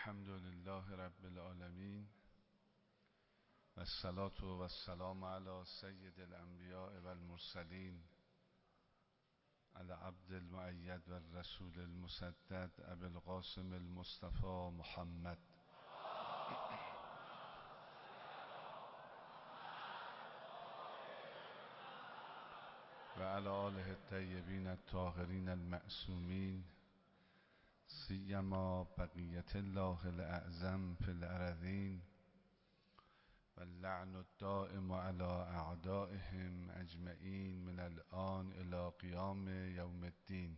الحمد لله رب العالمين والصلاة والسلام على سید الانبیاء والمرسلین العبد المؤید والرسول المسدد ابي القاسم المصطفى محمد وعلى آله الطيبين الطاهرين المعصومين سيما بقية الله الأعظم في الأرضين واللعن الدائم على أعدائهم أجمعين من الآن إلى قيام يوم الدين.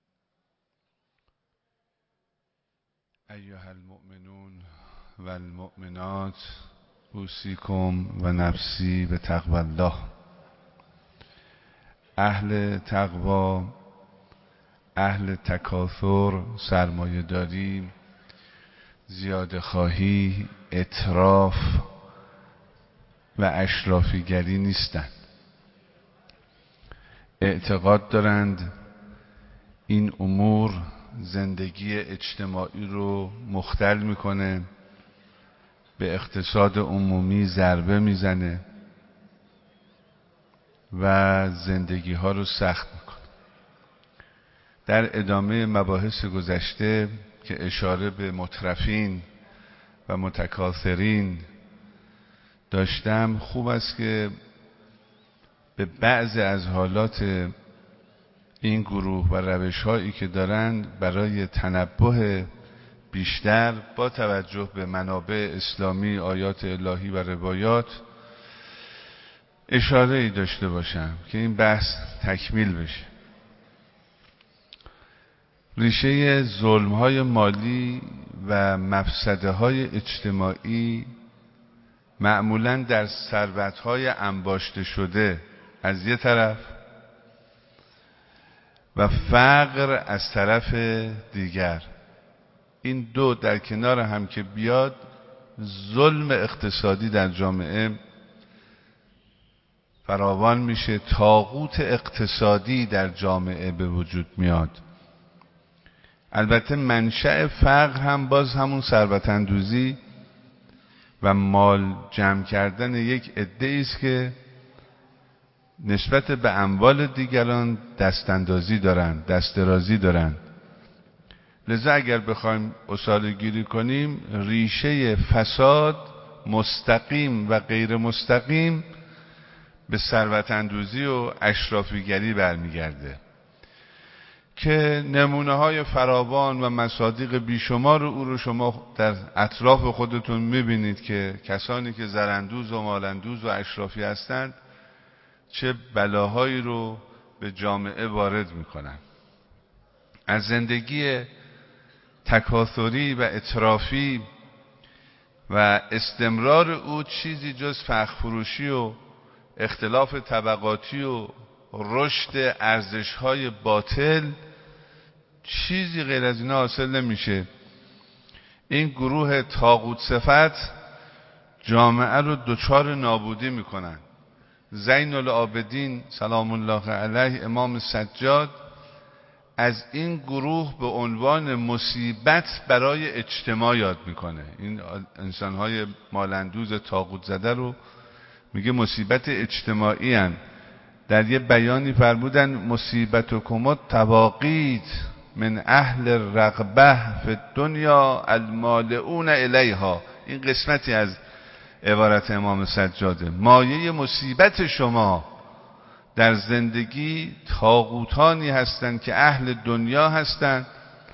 أيها المؤمنون والمؤمنات أوصيكم ونفسي بتقوى الله. اهل تقوا، اهل تکاثر، سرمایه داری، زیاده خواهی، اتراف و اشرافیگری نیستند. اعتقاد دارند این امور زندگی اجتماعی رو مختل میکنه، به اقتصاد عمومی ضربه میزنه و زندگی ها رو سخت میکنه. در ادامه مباحث گذشته که اشاره به مترفین و متکاثرین داشتم، خوب است که به بعض از حالات این گروه و روش هایی که دارند برای تنبه بیشتر با توجه به منابع اسلامی، آیات الهی و روایات اشاره ای داشته باشم که این بحث تکمیل بشه. ریشه ظلم‌های مالی و مفسده‌های اجتماعی معمولاً در ثروت‌های انباشته شده از یک طرف و فقر از طرف دیگر، این دو در کنار هم که بیاد ظلم اقتصادی در جامعه فراوان میشه، طاغوت اقتصادی در جامعه به وجود میاد. البته منشأ فقر هم باز همون ثروت اندوزی و مال جمع کردن یک عده‌ای است که نسبت به اموال دیگران دست اندازی دارند، دست درازی دارند. لذا اگر بخوایم اصاله گیری کنیم، ریشه فساد مستقیم و غیر مستقیم به ثروت اندوزی و اشرافیگری برمیگرده که نمونه های فراوان و مصادیق بیشمار او رو شما در اطراف خودتون میبینید که کسانی که زراندوز و مالندوز و اشرافی هستند چه بلاهایی رو به جامعه وارد میکنن. از زندگی تکاثری و اترافی و استمرار او چیزی جز فخر فروشی و اختلاف طبقاتی و رشد ارزش‌های باطل چیزی غیر از اینا حاصل نمیشه. این گروه طاغوت صفت جامعه رو دچار نابودی میکنن. زین العابدین سلام الله علیه، امام سجاد، از این گروه به عنوان مصیبت برای اجتماع یاد میکنه. این انسان‌های مالندوز طاغوت زده رو میگه مصیبت اجتماعی هن. در یه بیانی فرمودن مصیبتکم التواقیت من اهل الرغبه فی الدنیا المالئون الیها. این قسمتی از عبارت امام سجاده. مایه مصیبت شما در زندگی طاغوتانی هستند که اهل دنیا هستند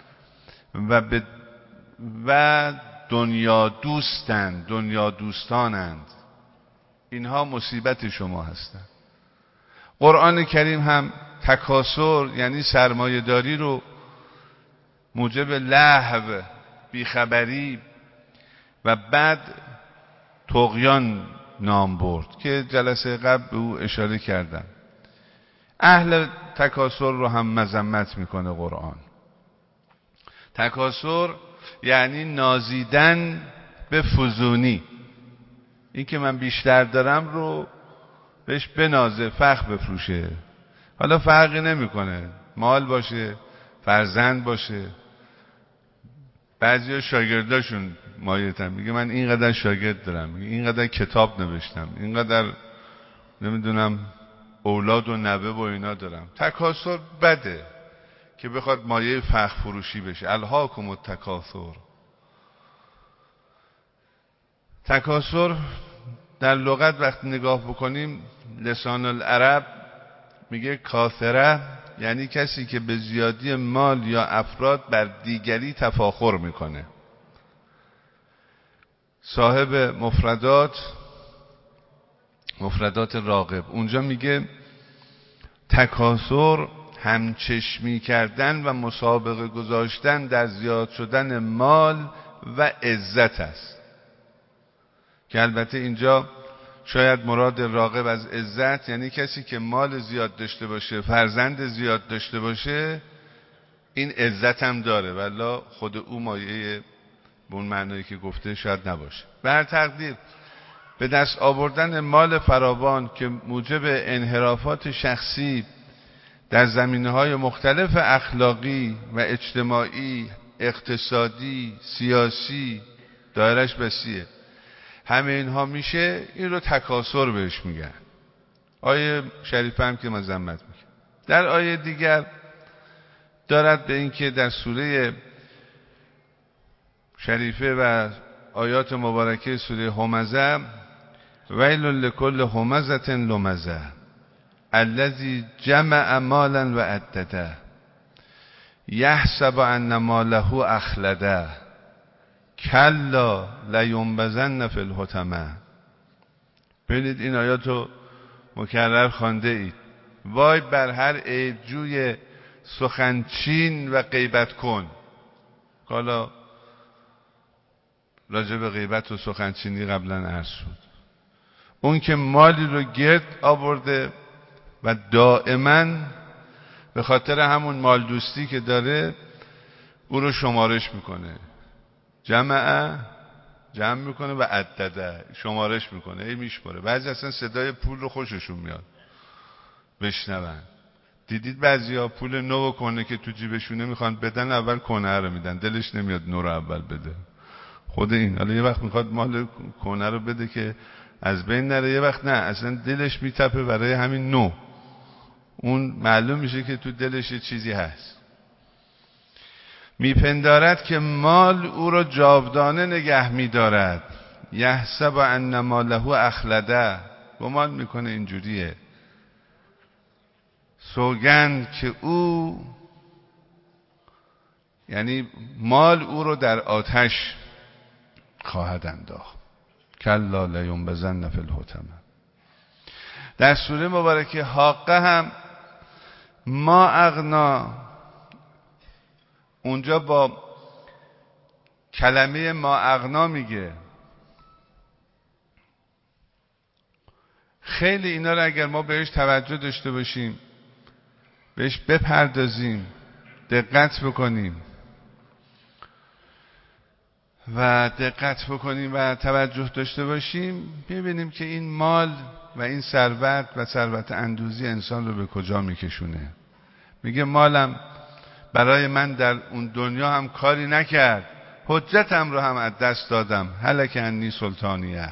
و دنیا دوستند، دنیا دوستانند. اینها مصیبت شما هستند. قرآن کریم هم تکاثر یعنی سرمایه داری رو موجب لهو، بیخبری و بعد طغیان نام برد که جلسه قبل به او اشاره کردم. اهل تکاثر رو هم مذمت میکنه قرآن. تکاثر یعنی نازیدن به فزونی، این که من بیشتر دارم رو بهش بنازه، فخر بفروشه. حالا فرقی نمیکنه مال باشه، فرزند باشه، بعضیا شاگرداشون مایتن، میگه من اینقدر شاگرد دارم، میگه اینقدر کتاب نوشتم، اینقدر نمیدونم اولاد و نوه و اینا دارم. تکاسر بده که بخواد مایه فخر فروشی بشه. الهاکم التکاثر. تکاسر در لغت وقتی نگاه بکنیم، لسان العرب میگه کاثره، یعنی کسی که به زیادی مال یا افراد بر دیگری تفاخر میکنه. صاحب مفردات راغب اونجا میگه تکاسر همچشمی کردن و مسابقه گذاشتن در زیاد شدن مال و عزت است، که البته اینجا شاید مراد راغب از عزت یعنی کسی که مال زیاد داشته باشه، فرزند زیاد داشته باشه، این عزت هم داره، ولی خود او مایه به اون معنایی که گفته شاید نباشه. به هر تقدیر به دست آوردن مال فراوان که موجب انحرافات شخصی در زمینه‌های مختلف اخلاقی و اجتماعی، اقتصادی، سیاسی، دایرش وسیعه، همه اینها میشه، این رو تکاسر بهش میگن. آیه شریفه هم که مذمت میکنه. در آیه دیگر دارد به این که در سوره شریفه و آیات مبارکه سوره همزه، ویل لکل همزة لمزه الذی جمع مالا و عدده یحسب ان ماله اخلده کلا لینبذن فی الحطمه. ببینید این آیاتو مکرر خوانده اید. وای بر هر عیبجوی سخنچین و غیبت کن. حالا راجع به غیبت و سخنچینی قبلا عرض شد. اون که مالی رو گرد آورده و دائما به خاطر همون مال دوستی که داره او رو شمارش میکنه، جمع میکنه و عدده شمارش میکنه، ای میشماره. بعضی اصلا صدای پول رو خوششون میاد بشنون. دیدید بعضیا پول نو و کنه که تو جیبشونه میخوان بدن، اول کنه رو میدن، دلش نمیاد نو رو اول بده. خود این حالا یه وقت میخواد مال کنه رو بده که از بین نره، یه وقت نه، اصلا دلش میتپه برای همین نو. اون معلوم میشه که تو دلش یه چیزی هست. میپندارد که مال او را جاودانه نگه میدارد. یحسب ان ماله اخلده. گمان میکنه اینجوریه، سوگند که او، یعنی مال او رو در آتش خواهد انداخت. کلا لینبذن فی الحطمه. در سوره مبارکه حاقه هم ما اغنا، اونجا با کلمه ما اغنا میگه. خیلی اینا رو اگر ما بهش توجه داشته باشیم، بهش بپردازیم، دقت بکنیم و توجه داشته باشیم، ببینیم که این مال و این ثروت و ثروت اندوزی انسان رو به کجا میکشونه. میگه مالم برای من در اون دنیا هم کاری نکرد، حجتم رو هم از دست دادم، هلک انی سلطانیه.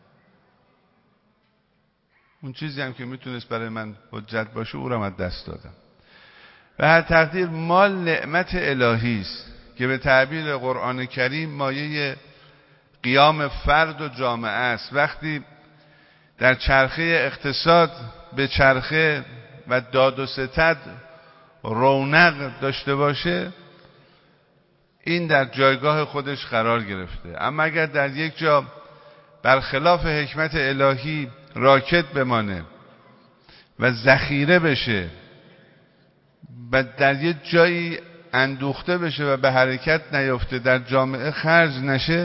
اون چیزی هم که میتونست برای من حجت باشه او رو هم از دست دادم. به هر تقدیر مال نعمت الهی است که به تعبیر قرآن کریم مایه قیام فرد و جامعه است. وقتی در چرخه اقتصاد به چرخه و داد و ستد رونق داشته باشه، این در جایگاه خودش قرار گرفته. اما اگر در یک جا برخلاف حکمت الهی راکد بمانه و ذخیره بشه و در یک جایی اندوخته بشه و به حرکت نیفته، در جامعه خرج نشه،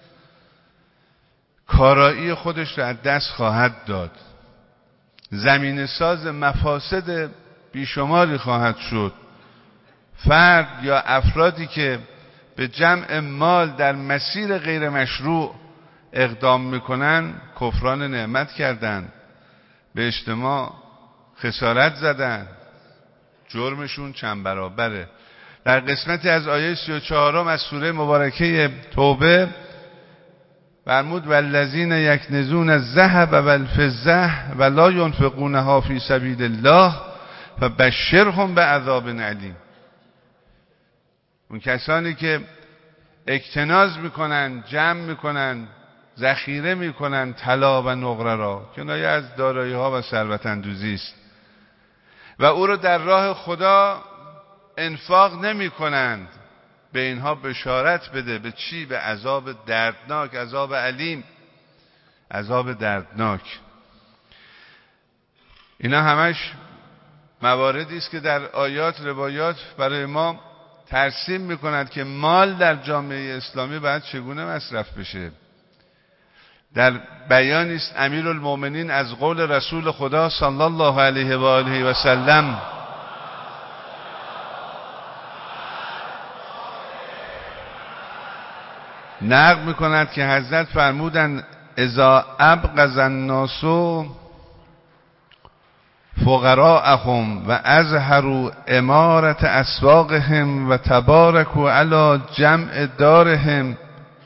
کارایی خودش رو از دست خواهد داد. زمین ساز مفاسد بیشماری خواهد شد. فرد یا افرادی که به جمع مال در مسیر غیر مشروع اقدام میکنن، کفران نعمت کردن، به اجتماع خسارت زدن، جرمشون چند برابره. در قسمتی از آیه 34 از سوره مبارکه توبه فرمود والذین یکنزون الذهب والفضة ولا ينفقونها فی سبیل الله فبشرهم بعذاب علیم. اون کسانی که اکتناز میکنن، جمع میکنن، ذخیره میکنن طلا و نقره را، کنایه از دارایی ها و ثروت اندوزی است، و او رو در راه خدا انفاق نمی کنند، به اینها بشارت بده. به چی؟ به عذاب دردناک، عذاب علیم، عذاب دردناک. اینا همش مواردی است که در آیات روایات برای ما ترسیم میکند که مال در جامعه اسلامی باید چگونه مصرف بشه. در بیانی است امیرالمومنین از قول رسول خدا صلی الله علیه و آله و سلم نقل میکند که حضرت فرمودند اذا ابغض الناس فقراءهم و اظهروا امارة اسواقهم و تبارکوا علی جمع دارهم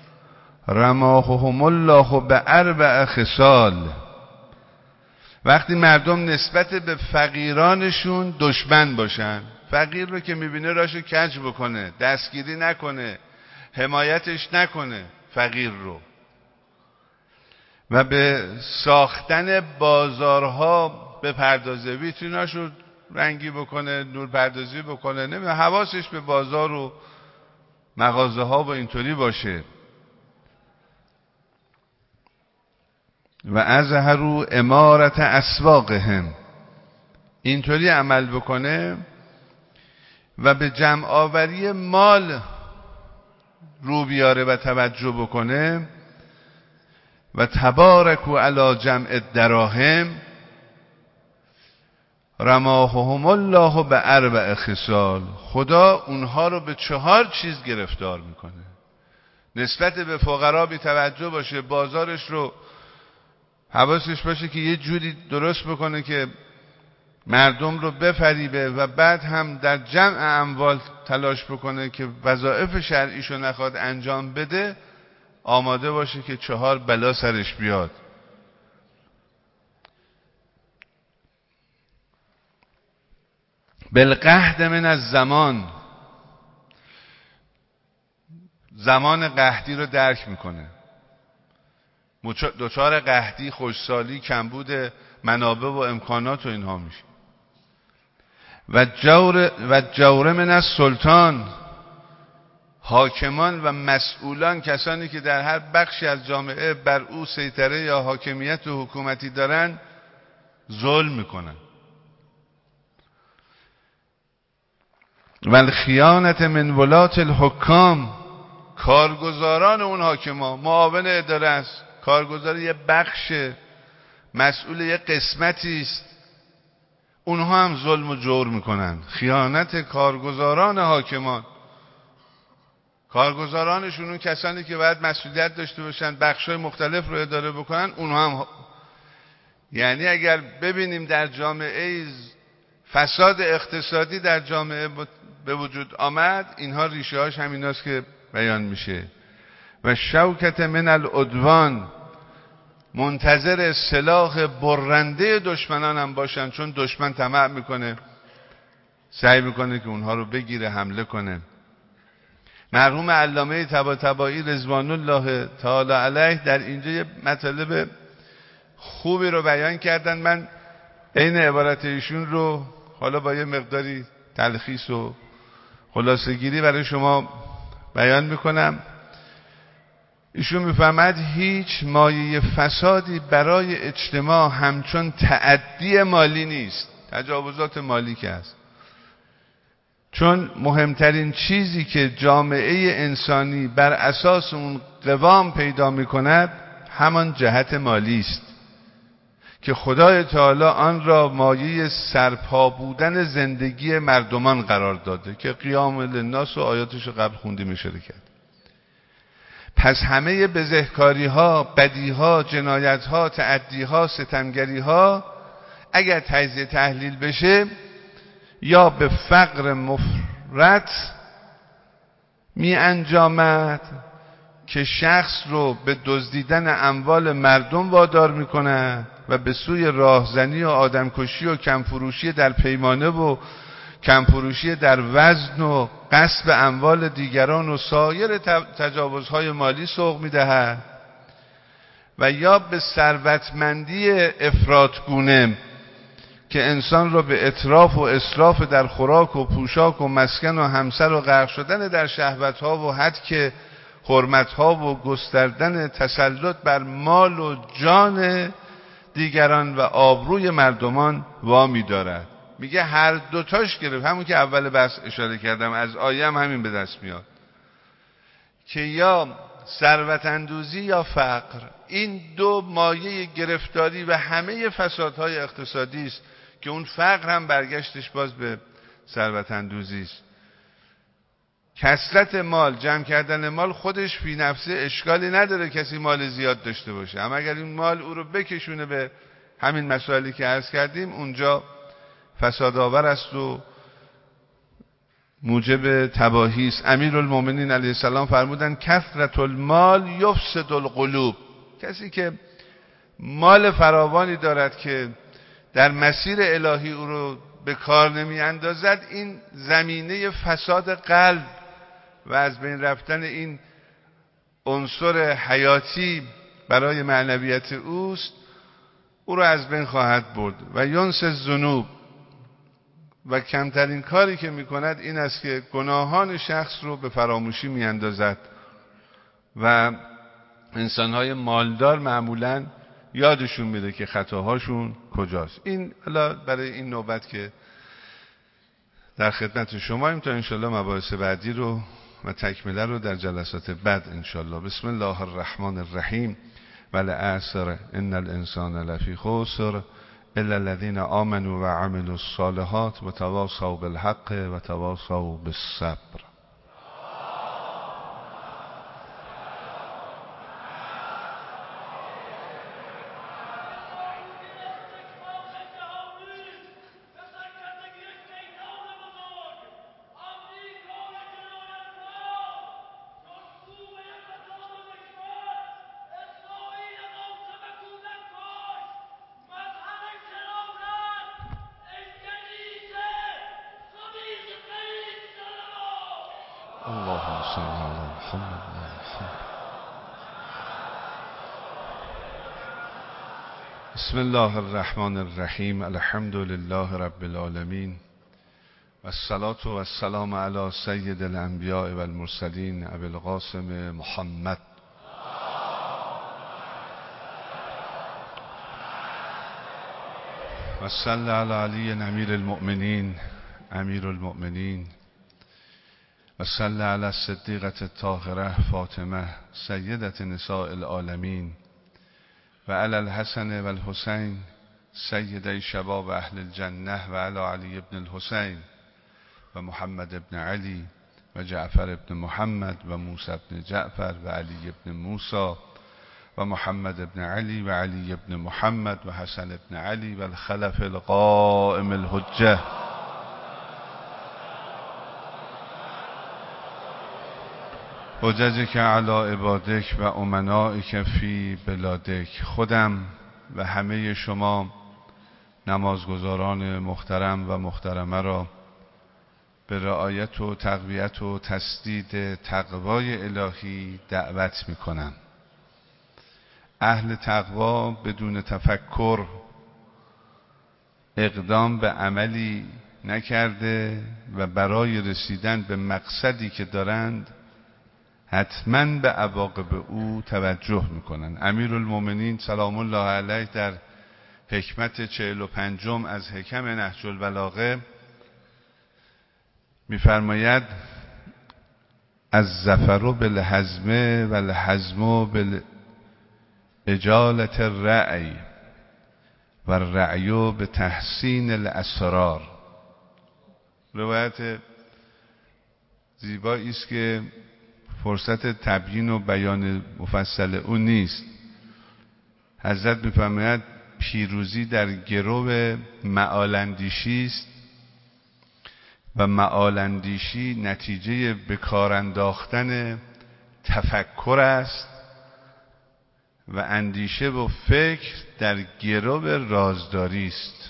رماهم الله باربع خصال. وقتی مردم نسبت به فقیرانشون دشمن باشن، فقیر رو که میبینه راشو کج بکنه، دستگیری نکنه، حمایتش نکنه فقیر رو، و به ساختن بازارها به پردازه، ویتریناشو رنگی بکنه، نور پردازی بکنه، نمیدونم حواسش به بازار و مغازه ها و اینطوری باشه، و اظهروا امارة اسواقهم، اینطوری عمل بکنه و به جمع آوری مال رو بیاره و توجه بکنه، و تبارکوا علی جمع الدراهم رماهم الله باربع خصال. خدا اونها رو به 4 چیز گرفتار میکنه. نسبت به فقرا بی توجه باشه، بازارش رو حواسش باشه که یه جوری درست بکنه که مردم رو بفریبه، و بعد هم در جمع اموال تلاش بکنه که وظایف شرعیشو نخواد انجام بده، آماده باشه که 4 بلا سرش بیاد. بالقحط من الزمان، زمان قحطی رو درک میکنه، دچار قحطی، خوشسالی، کمبود منابع و امکانات و اینها میشه. و جور من السلطان، حاکمان و مسئولان، کسانی که در هر بخشی از جامعه بر او سیطره یا حاکمیت و حکومتی دارن، ظلم میکنن. و الخیانت من ولات الحکام، کارگزاران اون حاکمان، معاون اداره است، کارگزار یه بخش، مسئول یه قسمتی است، اونها هم ظلم و جور میکنن. خیانت کارگزاران حاکمان، کارگزارانشون اون کسانی که باید مسئولیت داشته باشن، بخشای مختلف رو اداره بکنن، اونها هم. یعنی اگر ببینیم در جامعه فساد اقتصادی در جامعه به وجود آمد، اینها ریشه هاش همیناست که بیان میشه. و شوکت من العدوان، منتظر سلاح برنده دشمنان هم باشن، چون دشمن طمع میکنه، سعی میکنه که اونها رو بگیره، حمله کنه. مرحوم علامه طباطبایی رضوان الله تعالی علیه در اینجا یه مطالب خوبی رو بیان کردن. من عین عبارت ایشون رو حالا با یه مقداری تلخیص و خلاصه گیری برای شما بیان میکنم. ایشون میفهمد هیچ مایه فسادی برای اجتماع همچون تعدی مالی نیست، تجاوزات مالی که هست. چون مهمترین چیزی که جامعه انسانی بر اساس اون قوام پیدا میکند همان جهت مالی است که خدای تعالی آن را مایه سرپا بودن زندگی مردمان قرار داده که قیام للناس و آیاتش قبل خوندیم اشاره کرد. پس همه بزهکاری ها، بدی ها، جنایت ها، تعدی ها، ستمگری ها اگر تجزیه تحلیل بشه، یا به فقر مفرط می انجامد که شخص رو به دزدیدن اموال مردم وادار میکنه و به سوی راهزنی و آدمکشی و کمفروشی در پیمانه و کمفروشی در وزن و غصب اموال دیگران و سایر تجاوزهای مالی سوق میدهد و یا به ثروتمندی افراطگونه که انسان را به اتراف و اسراف در خوراک و پوشاک و مسکن و همسر و غرق شدن در شهوتها و هتک حرمتها و گستردن تسلط بر مال و جان دیگران و آبروی مردمان وامی دارد. میگه هر دوتاش گرفت، همون که اول بحث اشاره کردم، از آیه هم همین به دست میاد که یا ثروت اندوزی یا فقر، این دو مایه گرفتاری و همه فسادهای اقتصادی است که اون فقر هم برگشتش باز به ثروت اندوزی است. کثرت مال، جمع کردن مال خودش فی نفسه اشکالی نداره کسی مال زیاد داشته باشه، اما اگر این مال او رو بکشونه به همین مسائلی که عرض کردیم اونجا فسادآور است و موجب تباهی است. امیرالمومنین علیه السلام فرمودند کثرت المال یفسد القلوب. کسی که مال فراوانی دارد که در مسیر الهی او رو به کار نمی اندازد، این زمینه فساد قلب و از بین رفتن این عنصر حیاتی برای معنویت اوست، او رو از بین خواهد برد. و ینس الذنوب، و کمترین کاری که میکند این است که گناهان شخص رو به فراموشی میاندازد و انسانهای مالدار معمولا یادشون میده که خطاهاشون کجاست. این حالا برای این نوبت که در خدمت شماییم تا انشالله مباحث بعدی رو و تکمله رو در جلسات بعد انشالله. بسم الله الرحمن الرحیم. والعصر ان الانسان لفی خسر الا الذين آمنوا وعملوا الصالحات وتواصوا بالحق وتواصوا بالصبر. بسم الله الرحمن الرحیم. الحمد لله رب العالمین والصلاة والسلام علی سید الانبیاء والمرسلین ابی القاسم محمد. و صلی علی علی امیر المؤمنین امیر المؤمنین و صلی علی الصدیقة الطاهرة فاطمه سیدة نساء العالمین و علی الحسن و الحسین سیدی شباب اهل الجنه و علی علی ابن الحسین و محمد ابن علی و جعفر ابن محمد و موسی ابن جعفر و علی ابن موسی و محمد ابن علی و علی ابن محمد و حسن ابن علی و الخلف القائم الحجه. حججک علی عبادک و امنائک فی بلادک. خودم و همه شما نمازگزاران محترم و محترمه را به رعایت و تقویت و تسدید تقوای الهی دعوت می کنم. اهل تقوا بدون تفکر اقدام به عملی نکرده و برای رسیدن به مقصدی که دارند حتما به عواقب او توجه میکنن. امیرالمومنین سلام الله علیه در حکمت 45 از حکم نهج البلاغه میفرماید الظفر بالحزم و الحزم باجالة الرأی و الرأی به تحسین الاسرار. روایت زیبایی است که فرصت تبیین و بیان مفصل اون نیست. حضرت می‌فرماید پیروزی در گرو معال‌اندیشی است و معال اندیشی نتیجه به کار انداختن تفکر است و اندیشه و فکر در گرو رازداری است.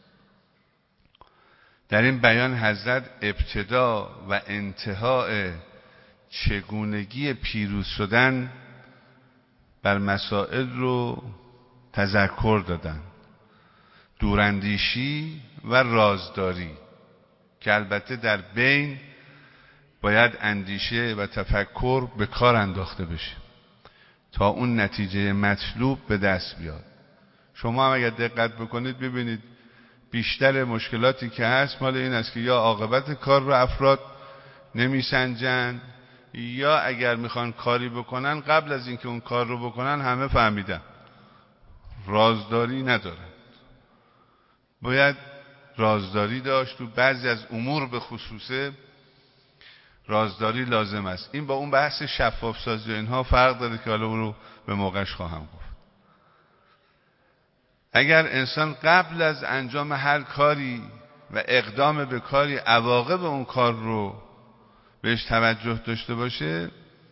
در این بیان حضرت ابتدا و انتهای چگونگی پیروز شدن بر مسائل رو تذکر دادن، دوراندیشی و رازداری، که البته در بین باید اندیشه و تفکر به کار انداخته بشه تا اون نتیجه مطلوب به دست بیاد. شما هم اگر دقت بکنید ببینید بیشتر مشکلاتی که هست مال این است که یا عاقبت کار رو افراد نمیسنجن، یا اگر میخوان کاری بکنن قبل از اینکه اون کار رو بکنن همه فهمیدن، رازداری ندارن. باید رازداری داشت، تو بعضی از امور به خصوصه رازداری لازم است. این با اون بحث شفاف سازی و اینها فرق داره که حالا اون رو به موقعش خواهم گفت. اگر انسان قبل از انجام هر کاری و اقدام به کاری عواقب اون کار رو بهش توجه داشته باشه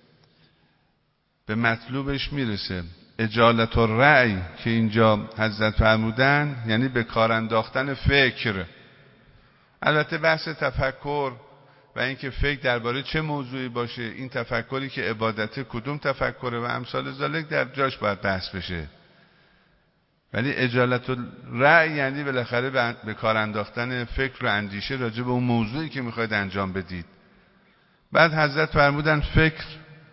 به مطلوبش میرسه. اجالت الرأی که اینجا حضرت فرمودن یعنی به کار انداختن فکر. البته بحث تفکر و اینکه فکر درباره چه موضوعی باشه، این تفکری که عبادت کدوم تفکره و امثال ذالک در جاش باید بحث بشه، ولی اجالت الرأی یعنی بالاخره به کار انداختن فکر و اندیشه راجع به اون موضوعی که میخواید انجام بدید. بعد حضرت فرمودن فکر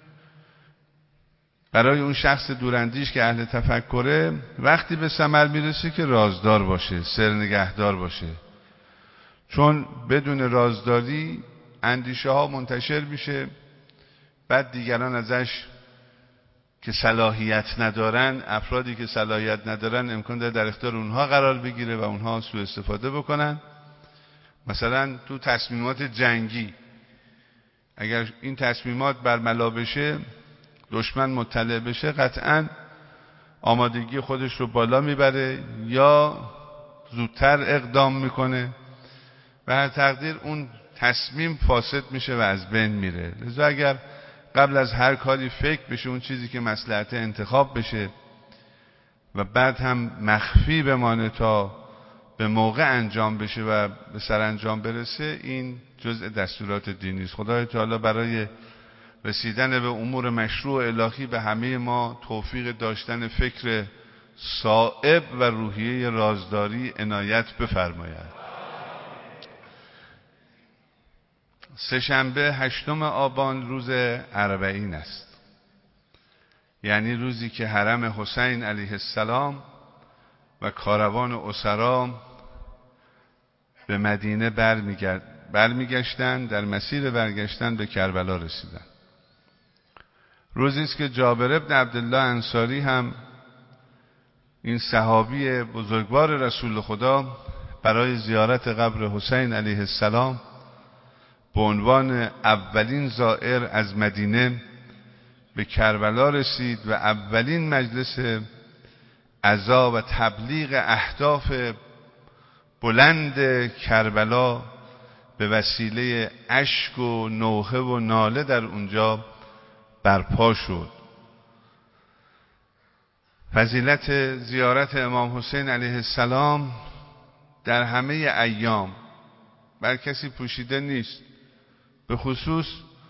برای اون شخص دوراندیش که اهل تفکره وقتی به ثمر میرسه که رازدار باشه، سرنگهدار باشه، چون بدون رازداری اندیشه ها منتشر میشه، بعد دیگران ازش که صلاحیت ندارن، افرادی که صلاحیت ندارن امکان داره در اختیار اونها قرار بگیره و اونها سوء استفاده بکنن. مثلا تو تصمیمات جنگی اگر این تصمیمات برملا بشه، دشمن مطلع بشه، قطعاً آمادگی خودش رو بالا میبره یا زودتر اقدام میکنه و هر تقدیر اون تصمیم فاسد میشه و از بین میره. لذا اگر قبل از هر کاری فکر بشه اون چیزی که مصلحت انتخاب بشه و بعد هم مخفی بمانه تا به موقع انجام بشه و به سرانجام برسه، این جزء دستورات دینی است. خدای تعالی برای رسیدن به امور مشروع الهی به همه ما توفیق داشتن فکر صائب و روحیه رازداری عنایت بفرماید. سه‌شنبه 8 آبان روز اربعین است، یعنی روزی که حرم حسین علیه السلام و کاروان اسرا به مدینه برمیگشتند، در مسیر برگشتن به کربلا رسیدند. روزی است که جابر ابن عبدالله انصاری هم این صحابی بزرگوار رسول خدا برای زیارت قبر حسین علیه السلام به عنوان اولین زائر از مدینه به کربلا رسید و اولین مجلس عزا و تبلیغ اهداف بلند کربلا به وسیله اشک و نوحه و ناله در اونجا برپا شد. فضیلت زیارت امام حسین علیه السلام در همه ایام بر کسی پوشیده نیست، به خصوص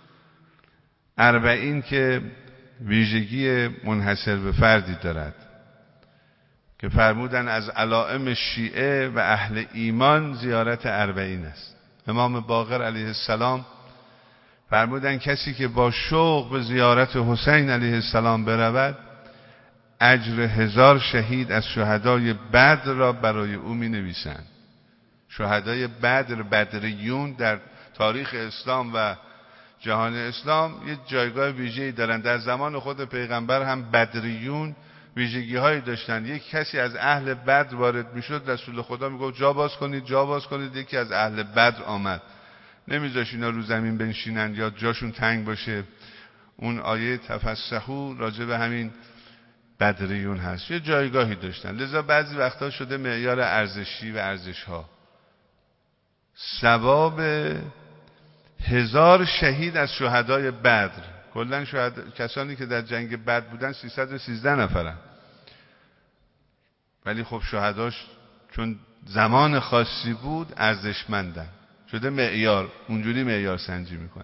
اربعین که ویژگی منحصر به فردی دارد که فرمودن از علائم شیعه و اهل ایمان زیارت اربعین است. امام باقر علیه السلام فرمودن کسی که با شوق به زیارت حسین علیه السلام برود اجر 1000 شهید از شهدای بدر را برای او می نویسند. شهدای بدر، بدریون، در تاریخ اسلام و جهان اسلام یه جایگاه ویژه‌ای دارند. در زمان خود پیغمبر هم بدریون ویژگی هایی داشتن. یک کسی از اهل بدر وارد میشد، رسول خدا میگفت جا باز کنید، جا باز کنید. یکی از اهل بدر آمد، نمیذاش اینا رو زمین بنشینن یا جاشون تنگ باشه. اون آیه تفسحوا راجع به همین بدریون هست، یه جایگاهی داشتن. لذا بعضی وقتا شده معیار ارزشی و ارزش‌ها. ثواب 1000 شهید از شهدای بدر. کلا کسانی که در جنگ بدر بودن 313 نفرن، ولی خب شهداش چون زمان خاصی بود ارزشمندن، شده معیار، اونجوری معیار سنجی میکنه.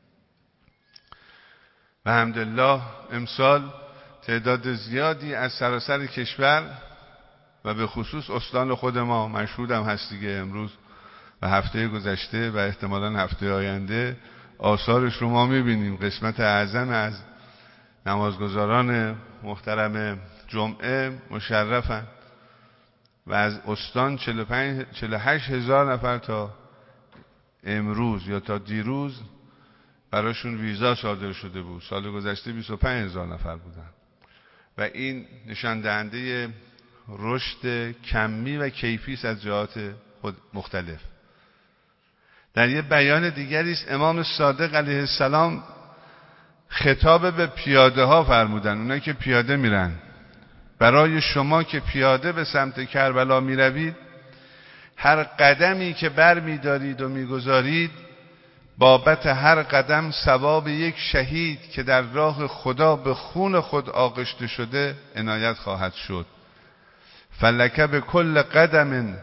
و الحمدلله امسال تعداد زیادی از سراسر کشور و به خصوص استان خود ما، مشهود هم هست دیگه، امروز و هفته گذشته و احتمالاً هفته آینده آثارش رو ما میبینیم. قسمت اعظم از نمازگزاران محترم جمعه مشرفن و از استان 48 هزار نفر تا امروز یا تا دیروز براشون ویزا صادر شده بود. سال گذشته 25 هزار نفر بودن و این نشان دهنده رشد کمی و کیفی است از جهات مختلف. در یه بیان دیگری است امام صادق علیه السلام خطاب به پیاده ها فرمودن، اونایی که پیاده میرن: برای شما که پیاده به سمت کربلا میروید، هر قدمی که بر میدارید و میگذارید بابت هر قدم ثواب یک شهید که در راه خدا به خون خود آغشته شده عنایت خواهد شد. فلک به کل قدم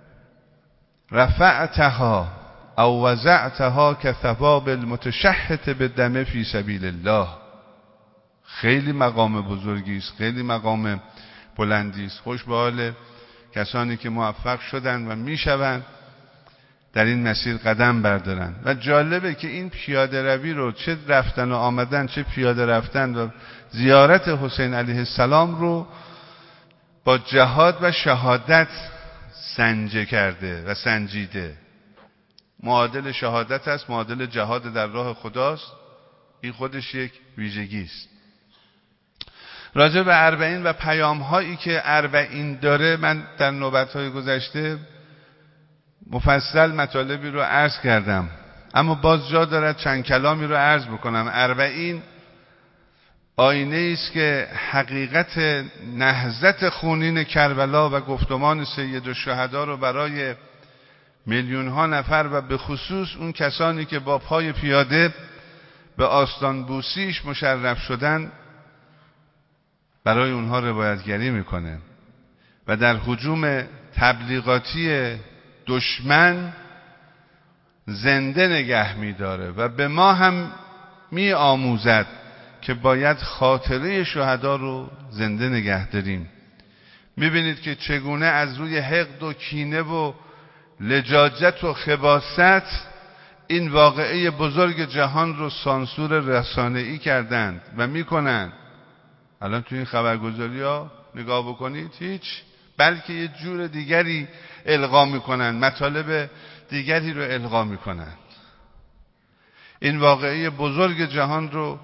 رفعتها او وضعتها که ثواب المتشهد به دم فی سبیل الله. خیلی مقام بزرگی است، خیلی مقام بلندی است. خوش به حال کسانی که موفق شدن و میشوند در این مسیر قدم بردارن. و جالبه که این پیاده روی رو، چه رفتن و آمدن، چه پیاده رفتن و زیارت حسین علیه السلام رو با جهاد و شهادت سنجه کرده و سنجیده. معادل شهادت است، معادل جهاد در راه خداست. این خودش یک ویژگی است. راجع به اربعین و پیام هایی که اربعین داره من در نوبت های گذشته مفصل مطالبی رو عرض کردم، اما باز جا دارد چند کلامی رو عرض بکنم. اربعین آینه است که حقیقت نهضت خونین کربلا و گفتمان سید الشهدا رو برای میلیون ها نفر و به خصوص اون کسانی که با پای پیاده به آستان بوسیش مشرف شدن، برای اونها روایتگری میکنه و در هجوم تبلیغاتی دشمن زنده نگه میداره و به ما هم می آموزد که باید خاطره شهدا رو زنده نگه داریم. میبینید که چگونه از روی حقد و کینه و لجاجت و خباثت این واقعه بزرگ جهان رو سانسور رسانه‌ای کردند و میکنند. الان تو این خبرگزاری ها نگاه بکنید، هیچ، بلکه یه جور دیگری القا میکنند، مطالب دیگری رو القا میکنند. این واقعه بزرگ جهان رو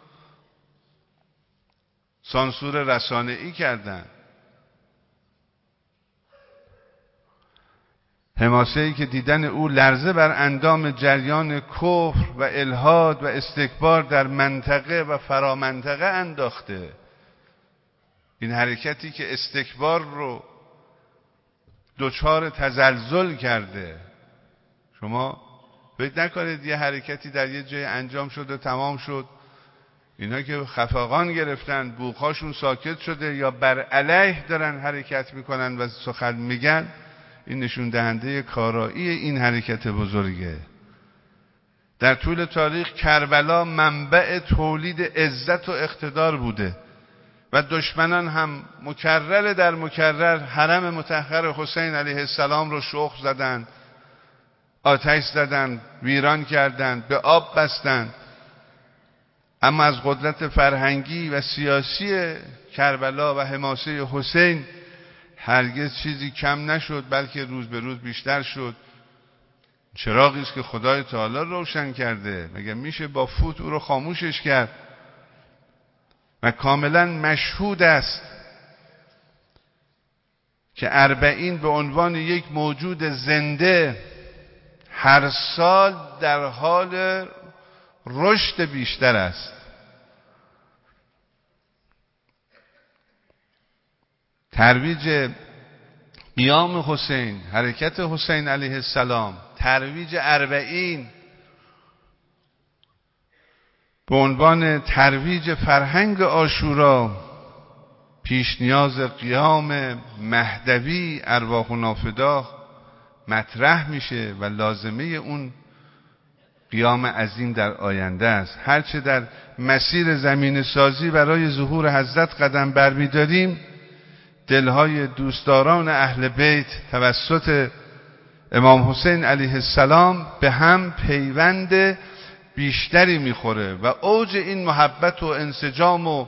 سانسور رسانه‌ای کردند. حماسه‌ای که دیدن او لرزه بر اندام جریان کفر و الحاد و استکبار در منطقه و فرامنطقه انداخته. این حرکتی که استکبار رو دچار تزلزل کرده. شما فکر نکنید یه حرکتی در یه جای انجام شده تمام شد، اینا که خفقان گرفتن، بوقهاشون ساکت شده یا بر علیه دارن حرکت میکنن و سخن میگن، این نشون دهنده کارایی این حرکت بزرگه. در طول تاریخ کربلا منبع تولید عزت و اقتدار بوده و دشمنان هم مکرر در مکرر حرم مطهر حسین علیه السلام رو شخم زدند، آتش زدند، ویران کردند، به آب بستند. اما از قدرت فرهنگی و سیاسی کربلا و حماسه حسین هرگز چیزی کم نشد، بلکه روز به روز بیشتر شد. چراغی است که خدای تعالی روشن کرده، مگه میشه با فوت او رو خاموشش کرد؟ و کاملا مشهود است که اربعین به عنوان یک موجود زنده هر سال در حال رشد بیشتر است. ترویج قیام حسین، حرکت حسین علیه السلام، ترویج اربعین به عنوان ترویج فرهنگ عاشورا پیش نیاز قیام مهدوی ارواح نافدا مطرح میشه و لازمه اون قیام عظیم در آینده است. هرچه در مسیر زمین سازی برای ظهور حضرت قدم برمی‌داریم، دلهای دوستداران اهل بیت توسط امام حسین علیه السلام به هم پیوند بیشتری میخوره و اوج این محبت و انسجام و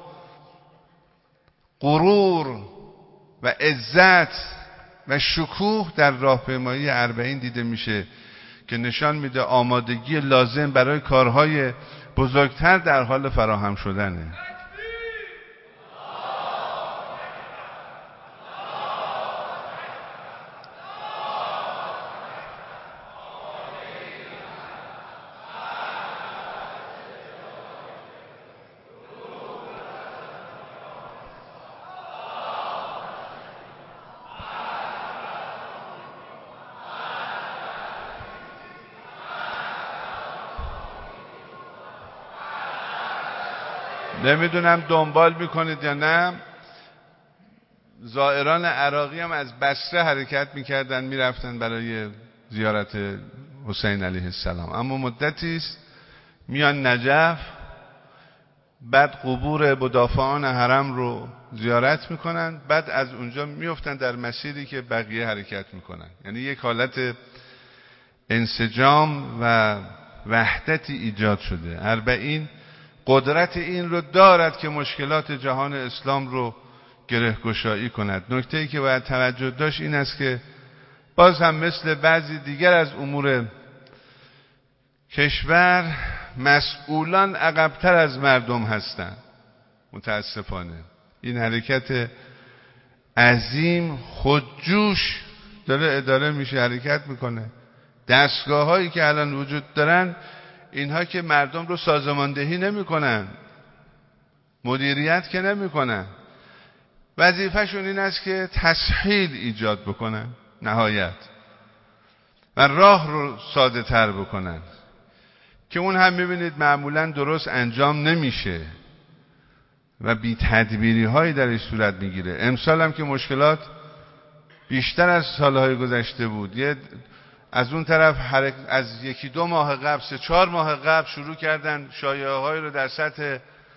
غرور و عزت و شکوه در راهپیمایی اربعین دیده میشه که نشان میده آمادگی لازم برای کارهای بزرگتر در حال فراهم شدنه. نمیدونم دنبال میکنید یا نه، زائران عراقی هم از بصره حرکت میکردن میرفتن برای زیارت حسین علیه السلام، اما مدتی است میان نجف، بعد قبور مدافعان حرم رو زیارت میکنن، بعد از اونجا میفتن در مسیری که بقیه حرکت میکنن. یعنی یک حالت انسجام و وحدتی ایجاد شده. اربعین قدرت این رو دارد که مشکلات جهان اسلام رو گره‌گشایی کند. نکته‌ای که باید توجه داشت این است که باز هم مثل بعضی دیگر از امور کشور مسئولان عقب‌تر از مردم هستند. متاسفانه این حرکت عظیم خودجوش داره اداره میشه، حرکت میکنه. دستگاه‌هایی که الان وجود دارن، اینها که مردم رو سازماندهی نمی کنن، مدیریت که نمی کنن، وظیفه‌شون این است که تسهیل ایجاد بکنن نهایت و راه رو ساده تر بکنن، که اون هم میبینید معمولا درست انجام نمیشه و بی تدبیری هایی درش صورت میگیره. امسال هم که مشکلات بیشتر از سالهای گذشته بود، از اون طرف از 1-2 ماه قبل 3-4 ماه قبل شروع کردن شایعه‌هایی رو در سطح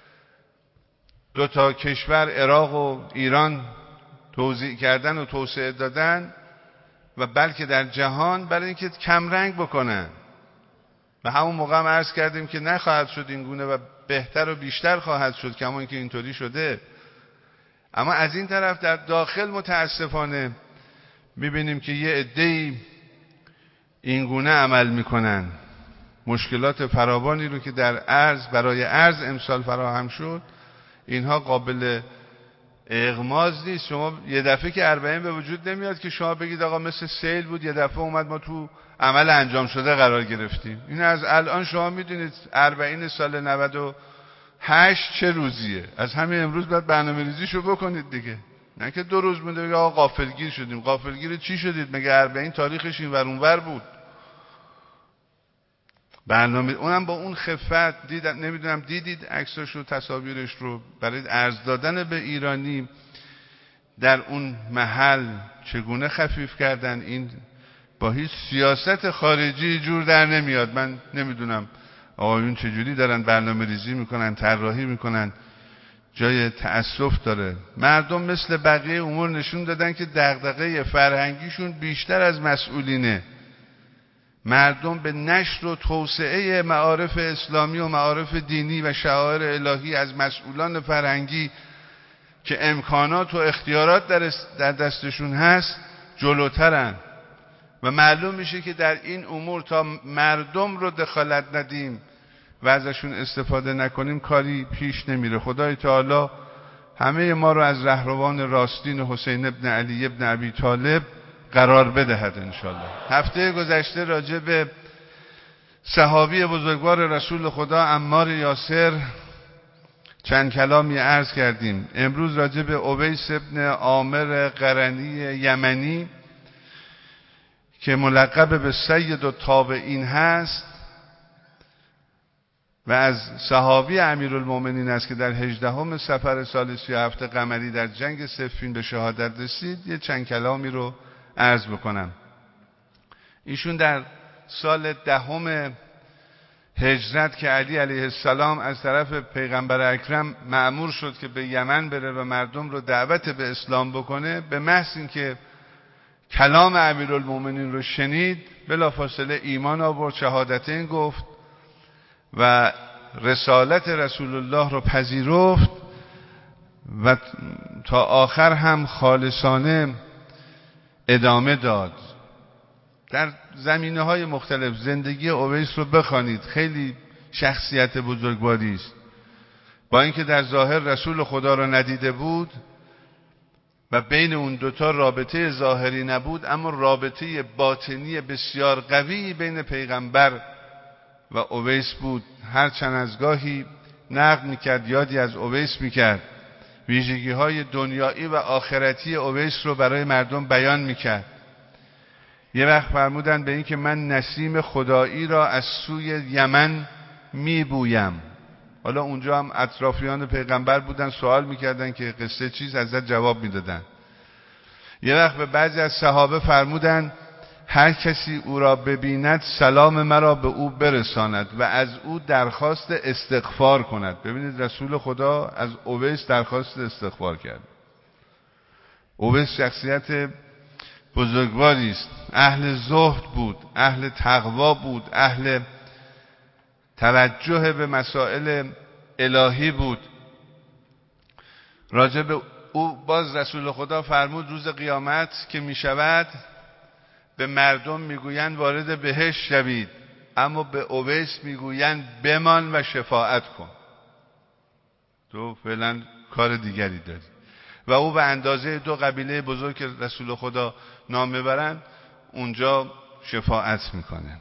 2 تا کشور عراق و ایران توزیع کردن و توسعه دادن و بلکه در جهان، برای اینکه کمرنگ بکنن. و همون موقع هم عرض کردیم که نخواهد شد این گونه و بهتر و بیشتر خواهد شد، کما اینکه اینطوری شده. اما از این طرف در داخل متاسفانه میبینیم که یه عده‌ای این گونه عمل میکنن. مشکلات فراوانی رو که در برای ارز امسال فراهم شد، اینها قابل اغماض نیست. شما یه دفعه که اربعین به وجود نمیاد که شما بگید آقا مثل سیل بود، یه دفعه اومد ما تو عمل انجام شده قرار گرفتیم. این از الان شما میدونید اربعین سال 98 چه روزیه، از همین امروز باید برنامه‌ریزیشو بکنید دیگه، نه که 2 روز مونده بگید آقا غافلگیر شدیم. غافلگیر چی شدید؟ مگه اربعین تاریخش این ور اون ور بود؟ برنامه اونم با اون خفت نمیدونم دیدید عکساشو تصاویرش رو، برای عرض دادن به ایرانی در اون محل چگونه خفیف کردن. این با هیچ سیاست خارجی جور در نمیاد. من نمیدونم آقایون چجوری دارن برنامه ریزی میکنن، طراحی میکنن، جای تأسف داره. مردم مثل بقیه امور نشون دادن که دغدغه فرهنگیشون بیشتر از مسئولینه. مردم به نشر و توسعه معارف اسلامی و معارف دینی و شعائر الهی از مسئولان فرهنگی که امکانات و اختیارات در دستشون هست جلوترن و معلوم میشه که در این امور تا مردم رو دخالت ندیم و ازشون استفاده نکنیم کاری پیش نمیره. خدای تعالی همه ما رو از رهروان راستین حسین ابن علی ابن ابی طالب قرار بدهد انشالله. هفته گذشته راجع به صحابی بزرگوار رسول خدا عمار یاسر چند کلامی عرض کردیم. امروز راجع به اویس ابن عامر قرنی یمنی که ملقب به سید التابعین هست و از صحابی امیرالمومنین است که در 18 صفر سال 37 قمری در جنگ صفین به شهادت رسید، یه چند کلامی رو عرض بکنم. ایشون در سال 10 هجرت که علی علیه السلام از طرف پیغمبر اکرم مأمور شد که به یمن بره و مردم رو دعوت به اسلام بکنه، به محض اینکه کلام امیرالمومنین رو شنید بلافاصله ایمان آورد، شهادتین گفت و رسالت رسول الله رو پذیرفت و تا آخر هم خالصانه ادامه داد. در زمینه‌های مختلف زندگی اویس رو بخوانید، خیلی شخصیت بزرگواری است. با اینکه در ظاهر رسول خدا رو ندیده بود و بین اون دوتا رابطه ظاهری نبود، اما رابطه باطنی بسیار قوی بین پیغمبر و اویس بود. هر چند از گاهی نقد میکرد، یادی از اویس میکرد، ویژگی‌های دنیایی و آخرتی اویس رو برای مردم بیان میکرد. یه وقت فرمودن به این که من نسیم خدایی را از سوی یمن میبویم. حالا اونجا هم اطرافیان پیغمبر بودن، سوال میکردن که قصه چیز، ازت جواب میدادن. یه وقت به بعضی از صحابه فرمودن هر کسی او را ببیند سلام مرا به او برساند و از او درخواست استغفار کند. ببینید رسول خدا از اویس درخواست استغفار کرد. اویس شخصیت بزرگواری است. اهل زهد بود، اهل تقوا بود، اهل توجه به مسائل الهی بود. راجع به او باز رسول خدا فرمود روز قیامت که می شود به مردم میگویند وارد بهشت شوید، اما به اویس میگویند بمان و شفاعت کن، تو فعلا کار دیگری داری. و او به اندازه 2 قبیله بزرگ که رسول خدا نام میبرند اونجا شفاعت میکنه.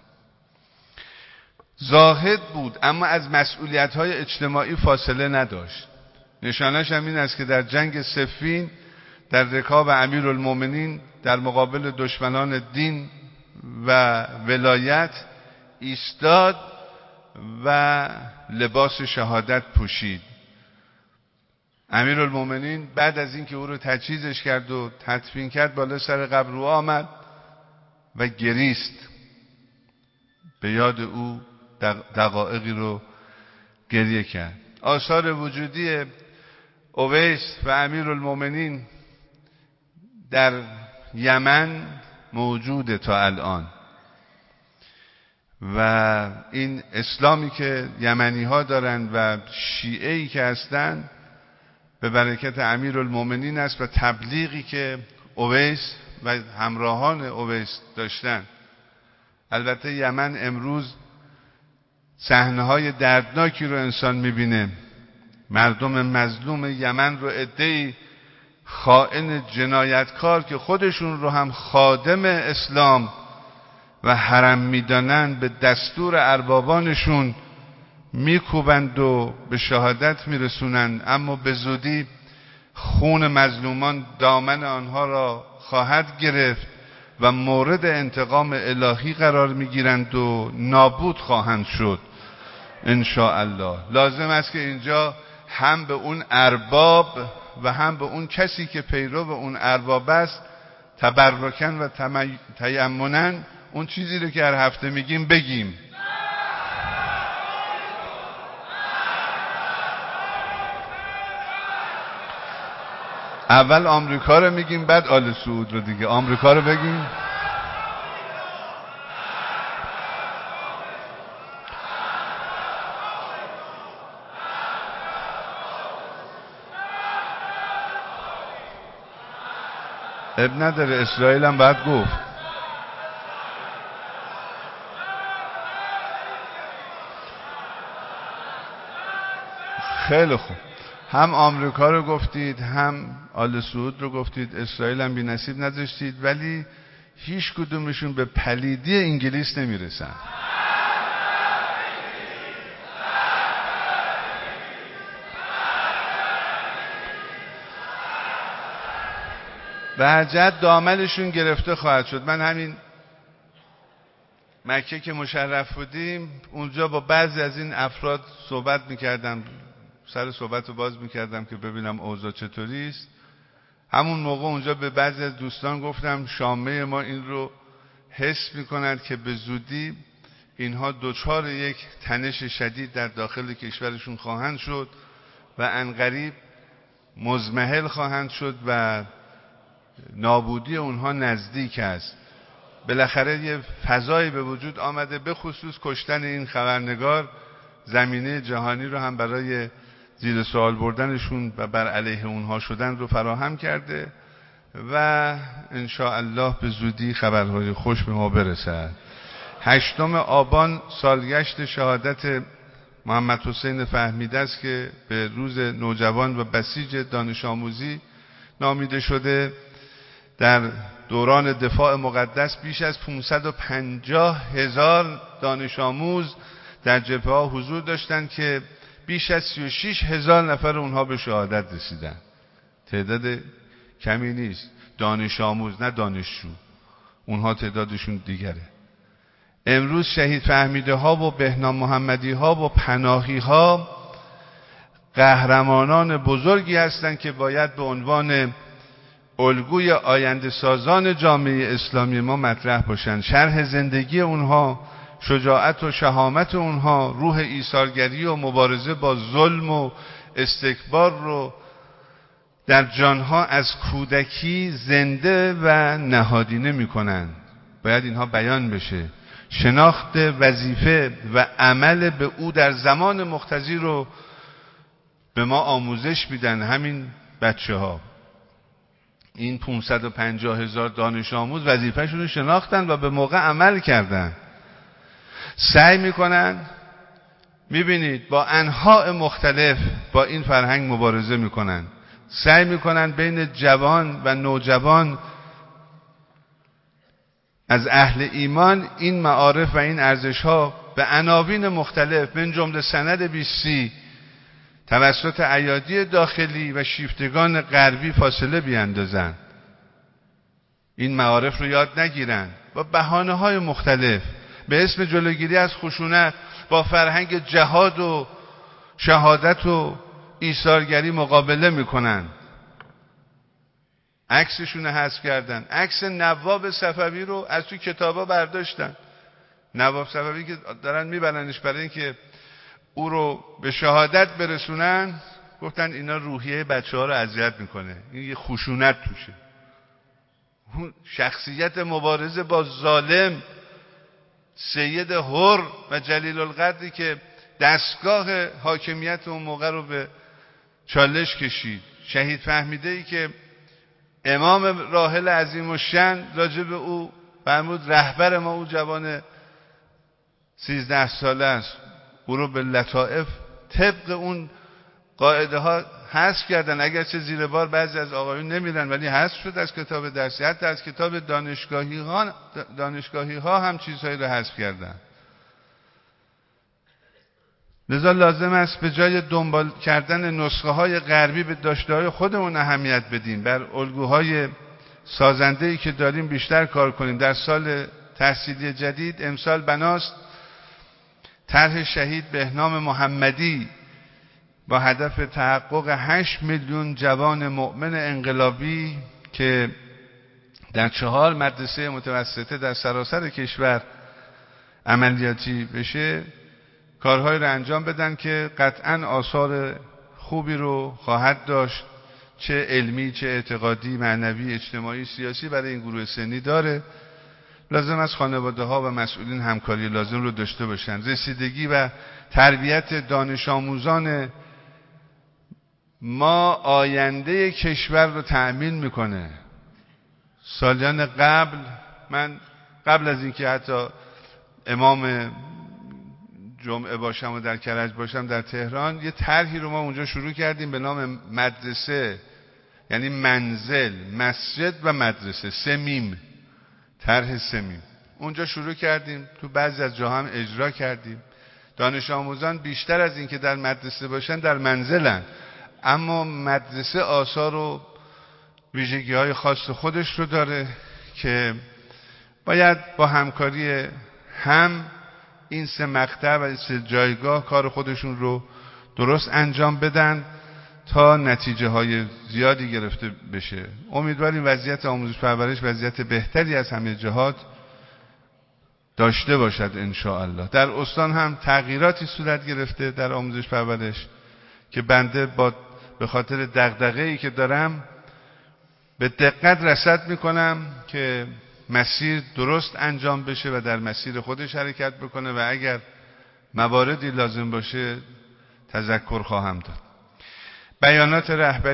زاهد بود اما از مسئولیت‌های اجتماعی فاصله نداشت. نشانش هم این است که در جنگ صفین در رکاب امیرالمومنین در مقابل دشمنان دین و ولایت ایستاد و لباس شهادت پوشید. امیرالمومنین بعد از اینکه او رو تجهیزش کرد و تدفین کرد بالا سر قبر رو آمد و گریست، به یاد او دقایقی رو گریه کرد. آثار وجودی اویس و امیرالمومنین در یمن موجوده تا الان و این اسلامی که یمنی ها دارند و شیعه‌ای که هستند به برکت امیرالمومنین است و تبلیغی که اویس و همراهان اویس داشتن. البته یمن امروز صحنه‌های دردناکی رو انسان می‌بینه. مردم مظلوم یمن رو عده‌ای خائن جنایتکار که خودشون رو هم خادم اسلام و حرم میدانند به دستور اربابانشون میکوبند و به شهادت میرسونند، اما به زودی خون مظلومان دامن آنها را خواهد گرفت و مورد انتقام الهی قرار میگیرند و نابود خواهند شد ان شاء الله. لازم است که اینجا هم به اون ارباب و هم به اون کسی که پیرو اون ارباب است تبرکن و تیمنن اون چیزی رو که هر هفته میگیم بگیم. اول آمریکا رو میگیم بعد آل سعود رو دیگه. آمریکا رو بگیم. اب نداره، اسرائیل هم باید گفت. خیلی خوب، هم آمریکا رو گفتید هم آل سعود رو گفتید، اسرائیل هم بی نصیب نذاشتید، ولی هیچ کدومشون به پلیدی انگلیس نمیرسن. به هر جهت دامنشون گرفته خواهد شد. من همین مکه که مشرف بودیم اونجا با بعضی از این افراد صحبت میکردم، سر صحبت رو باز میکردم که ببینم اوضاع چطوری است. همون موقع اونجا به بعضی از دوستان گفتم شامه ما این رو حس میکنند که به زودی اینها دچار یک تنش شدید در داخل کشورشون خواهند شد و عنقریب مضمحل خواهند شد و نابودی اونها نزدیک است. بالاخره یه فضایی به وجود آمده، به خصوص کشتن این خبرنگار زمینه جهانی رو هم برای زیر سوال بردنشون و بر علیه اونها شدن رو فراهم کرده و ان شاء الله به زودی خبرهای خوش به ما برسد. 8 آبان سالگشت شهادت محمد حسین فهمیده است که به روز نوجوان و بسیج دانش آموزی نامیده شده. در دوران دفاع مقدس بیش از 550,000 دانش آموز در جبهه‌ها حضور داشتند که بیش از 36,000 نفر اونها به شهادت رسیدند. تعداد کمی نیست. دانش آموز نه دانشجو، اونها تعدادشون دیگره. امروز شهید فهمیده ها و بهنام محمدی ها و پناهی ها قهرمانان بزرگی هستند که باید به عنوان الگوی آینده سازان جامعه اسلامی ما مطرح باشند. شرح زندگی اونها، شجاعت و شهامت اونها، روح ایثارگری و مبارزه با ظلم و استکبار رو در جانها از کودکی زنده و نهادینه میکنن. باید اینها بیان بشه. شناخت وظیفه و عمل به او در زمان مقتضی رو به ما آموزش میدن همین بچه ها. این 550,000 دانش آموز وظیفه‌شون رو شناختن و به موقع عمل کردن. سعی میکنن، میبینید با انواع مختلف با این فرهنگ مبارزه میکنن. سعی میکنن بین جوان و نوجوان از اهل ایمان این معارف و این ارزش‌ها به عناوین مختلف من جمله سند 20 توسط ایادی داخلی و شیفتگان غربی فاصله بیاندازن. این معارف رو یاد نگیرن با بهانه‌های مختلف به اسم جلوگیری از خشونت با فرهنگ جهاد و شهادت و ایثارگری مقابله میکنن. عکسشون رو حذف کردن. عکس نواب صفوی رو از تو کتابا برداشتن. نواب صفوی که دارن میبرنش برای اینکه او رو به شهادت برسونن، گفتن اینا روحیه بچه‌ها رو اذیت میکنه، این یه خشونت توشه. شخصیت مبارزه با ظالم سید حر و جلیل القدری که دستگاه حاکمیت اون موقع رو به چالش کشید. شهید فهمیده ای که امام راحل عظیم الشأن راجع به او فرمود رهبر ما، او جوان 13 ساله است، او رو به لطائف طبق اون قاعده ها حذف کردن. اگرچه زیر بار بعضی از آقایون نمیرن ولی حذف شد از کتاب درسی. حتی از کتاب دانشگاهی ها هم چیزهایی رو حذف کردن. لذا لازم است به جای دنبال کردن نسخه های غربی به داشته های خودمون اهمیت بدیم. بر الگوهای سازنده‌ای که داریم بیشتر کار کنیم. در سال تحصیلی جدید امسال بناست طرح شهید بهنام محمدی با هدف تحقق 8 میلیون جوان مؤمن انقلابی که در 4 مدرسه متوسطه در سراسر کشور عملیاتی بشه، کارهایی رو انجام بدن که قطعاً آثار خوبی رو خواهد داشت، چه علمی، چه اعتقادی، معنوی، اجتماعی، سیاسی برای این گروه سنی داره. لازم است خانواده ها و مسئولین همکاری لازم رو داشته باشن. رسیدگی و تربیت دانش آموزان ما آینده کشور رو تأمین میکنه. سالیان قبل، من قبل از اینکه حتی امام جمعه باشم و در کرج باشم در تهران، یه طرحی رو ما اونجا شروع کردیم به نام مدرسه، یعنی منزل، مسجد و مدرسه، 3 میم، طرح 3 میم. اونجا شروع کردیم، تو بعضی از جاها هم اجرا کردیم. دانش آموزان بیشتر از این که در مدرسه باشن در منزلن، اما مدرسه آثار و ویژگی های خاص خودش رو داره که باید با همکاری هم این 3 مقطع و 3 جایگاه کار خودشون رو درست انجام بدن تا نتیجه های زیادی گرفته بشه. امیدواریم وضعیت آموزش پرورش وضعیت بهتری از همه جهات داشته باشد ان شاء الله. در استان هم تغییراتی صورت گرفته در آموزش پرورش که بنده به خاطر دغدغه‌ای که دارم به دقت رصد میکنم که مسیر درست انجام بشه و در مسیر خودش حرکت بکنه و اگر مواردی لازم باشه تذکر خواهم داد. بیانات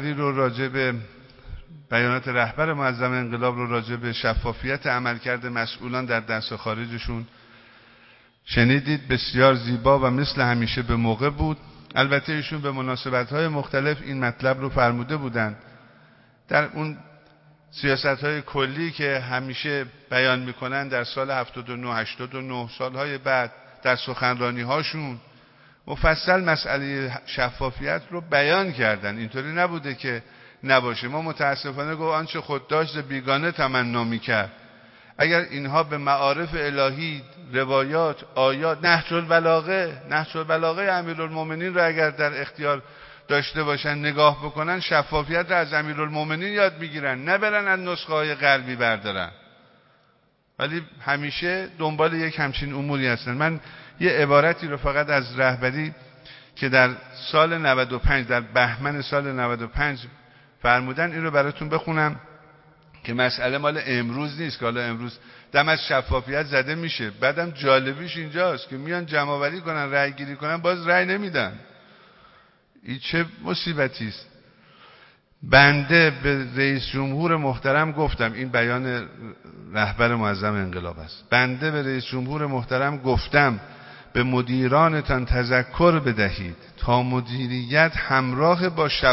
رهبر معظم انقلاب رو راجع به شفافیت عملکرد مسئولان در دست خارجشون شنیدید. بسیار زیبا و مثل همیشه به موقع بود. البته ایشون به مناسبت‌های مختلف این مطلب رو فرموده بودند. در اون سیاست‌های کلی که همیشه بیان می‌کنن در سال 79 89 سال‌های بعد در سخنرانی‌هاشون مفصل مسئله شفافیت رو بیان کردن. اینطوری نبوده که نباشه. ما متاسفانه گفت آنچه خود داشت بیگانه تمنا می‌کرد. اگر اینها به معارف الهی، روایات، آیات، نهج البلاغه امیرالمومنین رو اگر در اختیار داشته باشن نگاه بکنن، شفافیت رو از امیرالمومنین یاد میگیرن، نه برن از نسخه های غربی بردارن. ولی همیشه دنبال یک همچین اموری هستن. من یه عبارتی رو فقط از رهبری که در سال 95 در بهمن سال 95 فرمودن این رو براتون بخونم که مسئله مال امروز نیست که حالا امروز دم از شفافیت زده میشه. بعدم جالبیش اینجاست که میان جمع‌آوری کنن، رأی گیری کنن، باز رأی نمیدن. این چه مصیبتی است. بنده به رئیس جمهور محترم گفتم، این بیان رهبر معظم انقلاب است، بنده به رئیس جمهور محترم گفتم به مدیرانتان تذکر بدهید تا مدیریت همراه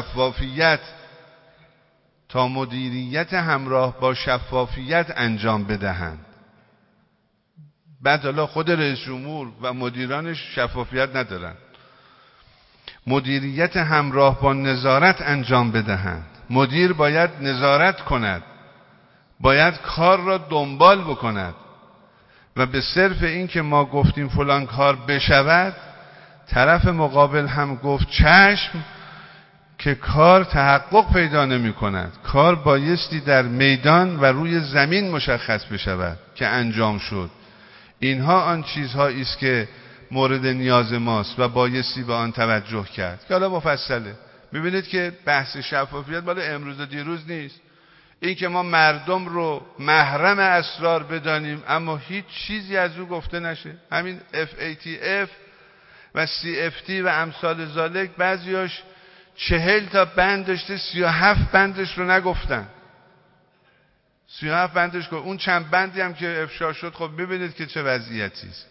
با شفافیت انجام بدهند. بعد حالا خود رئیس جمهور و مدیرانش شفافیت ندارن. مدیریت همراه با نظارت انجام بدهند. مدیر باید نظارت کند، باید کار را دنبال بکند و به صرف این که ما گفتیم فلان کار بشود، طرف مقابل هم گفت چشم، که کار تحقق پیدا نمی کند. کار بایستی در میدان و روی زمین مشخص بشود که انجام شد. اینها آن چیزهایی است که مورد نیاز ماست و بایستی به آن توجه کرد. که حالا مفصله. میبینید که بحث شفافیت مال امروز و دیروز نیست. این که ما مردم رو محرم اسرار بدانیم اما هیچ چیزی از او گفته نشه. همین FATF و CFT و امثال ذالک بعضیاش 40 تا بند داشته، 37 بندش رو نگفتن. 37 بندش گفت. اون چند بندی هم که افشا شد، خب ببینید که چه وضعیتی است.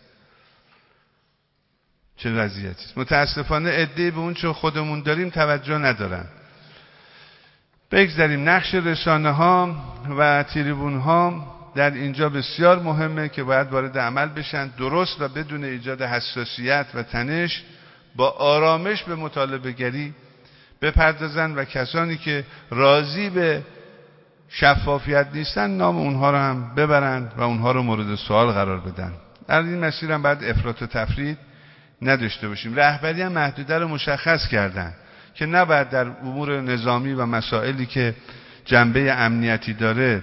متاسفانه عده‌ای به اون چه خودمون داریم توجه ندارن. بگذاریم. نقش رسانه ها و تریبون ها در اینجا بسیار مهمه که باید وارد عمل بشن، درست و بدون ایجاد حساسیت و تنش با آرامش به مطالبه گری بپردازن و کسانی که راضی به شفافیت نیستن نام اونها رو هم ببرند و اونها رو مورد سوال قرار بدن. در این مسیر هم باید افراط و تفرید نداشته باشیم. رهبری هم محدوده رو مشخص کردن که نباید در امور نظامی و مسائلی که جنبه امنیتی داره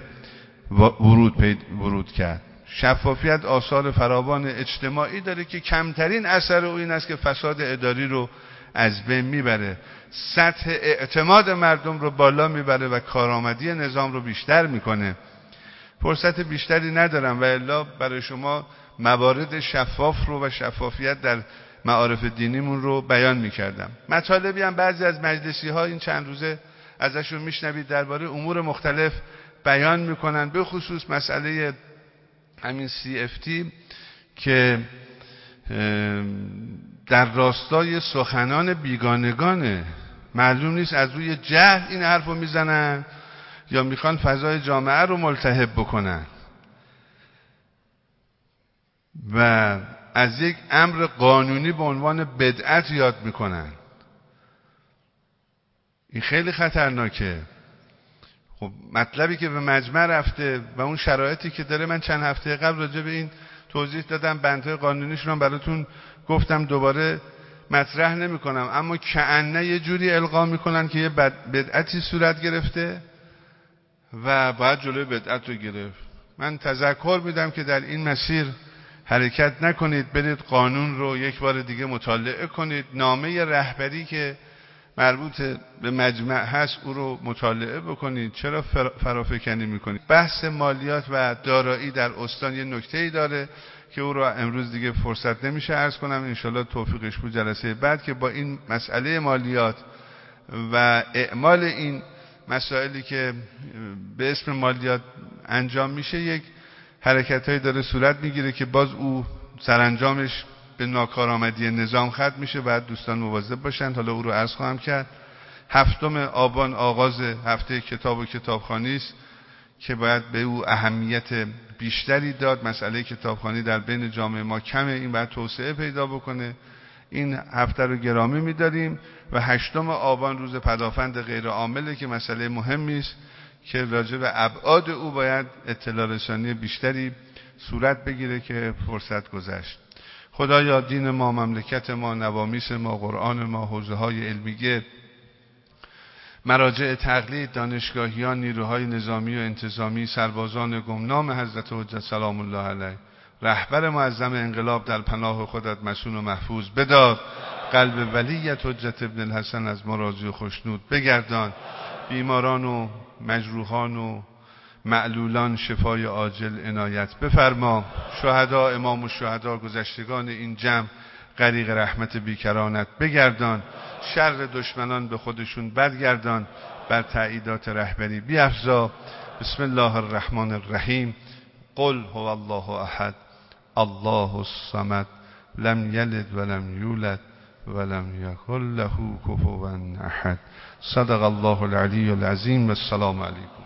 ورود کرد. شفافیت آثار فراوان اجتماعی داره که کمترین اثر او این است که فساد اداری رو از بین میبره، سطح اعتماد مردم رو بالا میبره و کارآمدی نظام رو بیشتر میکنه. فرصت بیشتری ندارم و الا برای شما موارد شفاف رو و شفافیت در معارف دینیمون رو بیان میکردم. مطالبی هم بعضی از مجلسی ها این چند روزه ازشون میشنوید درباره امور مختلف بیان میکنن، به خصوص مسئله همین CFT که در راستای سخنان بیگانگانه. معلوم نیست از روی جهل این حرف رو میزنن یا میخوان فضای جامعه رو ملتهب بکنن و از یک امر قانونی به عنوان بدعت یاد میکنن. این خیلی خطرناکه. خب مطلبی که به مجمع رفته و اون شرایطی که داره، من چند هفته قبل راجع به این توضیح دادم، بندهای قانونیشون رو براتون گفتم، دوباره مطرح نمی کنم. اما کأنه یه جوری القا میکنن که یه بدعتی صورت گرفته و باید جلوی بدعت رو گرفت. من تذکر میدم که در این مسیر حرکت نکنید، برید قانون رو یک بار دیگه مطالعه کنید، نامه رهبری که مربوط به مجمع هست او رو مطالعه بکنید. چرا فرافکنی میکنید؟ بحث مالیات و دارایی در استان یه نکته‌ای داره که او رو امروز دیگه فرصت نمیشه عرض کنم، انشالله توفیقش بود جلسه بعد که با این مسئله مالیات و اعمال این مسائلی که به اسم مالیات انجام میشه یک حرکت‌هایی داره صورت میگیره که باز او سرانجامش به ناکارآمدی نظام ختم میشه. باید دوستان مواظب باشند. حالا او رو عرض خواهم کرد. 7 آبان آغاز هفته کتاب و کتابخوانی است که باید به او اهمیت بیشتری داد. مسئله کتابخوانی در بین جامعه ما کمه، این باید توسعه پیدا بکنه. این هفته رو گرامی می‌داریم و 8 آبان روز پدافند غیر عامله که مسئله مهمی است که راجع به ابعاد او باید اطلاع رسانی بیشتری صورت بگیره که فرصت گذشت. خدایا دین ما، مملکت ما، نوامیس ما، قرآن ما، حوزه‌های علمیه، مراجع تقلید، دانشگاهیان، نیروهای نظامی و انتظامی، سربازان گمنام حضرت حجت سلام الله علیه، رهبر معظم انقلاب در پناه خودت مصون و محفوظ بدار. قلب ولیت حجت ابن الحسن از مرازی و خشنود بگردان. بیماران و مجروحان و معلولان شفای عاجل عنایت بفرما. شهدا، امام الشهدا، گذشتگان این جمع غریق رحمت بیکرانت بگردان. شر دشمنان به خودشون برگردان، بر تأییدات رهبری بیفزا. بسم الله الرحمن الرحیم. قل هو الله احد الله الصمد لم یلد ولم یولد ولم یکن له کفوا احد. صدق الله العلی العظیم و السلام علیکم.